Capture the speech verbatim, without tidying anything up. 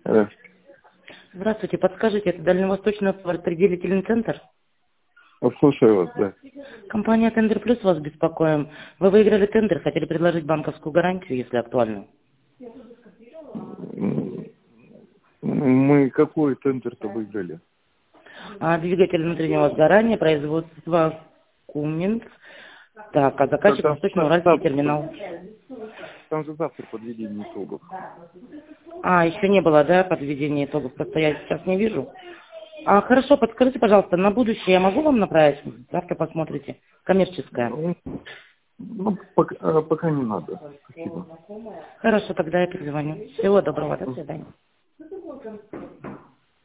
Э, Здравствуйте, подскажите, это Дальневосточный распределительный центр? Слушаю вас, да. Компания Тендер Плюс вас беспокоим. Вы выиграли тендер, хотели предложить банковскую гарантию, если актуально. М, Мы какой тендер-то выиграли? А двигатель внутреннего сгорания, производство Куминс. Так, а Там, заказчик там, Восточно-Уральский там- терминал. там же завтра подведение итогов. А, еще не было, да, подведения итогов, просто я сейчас не вижу. А, хорошо, подскажите, пожалуйста, на будущее я могу вам направить? Завтра посмотрите. Коммерческая. Ну, ну, пока, э, пока не надо. Спасибо. Хорошо, тогда я перезвоню. Всего доброго, до свидания.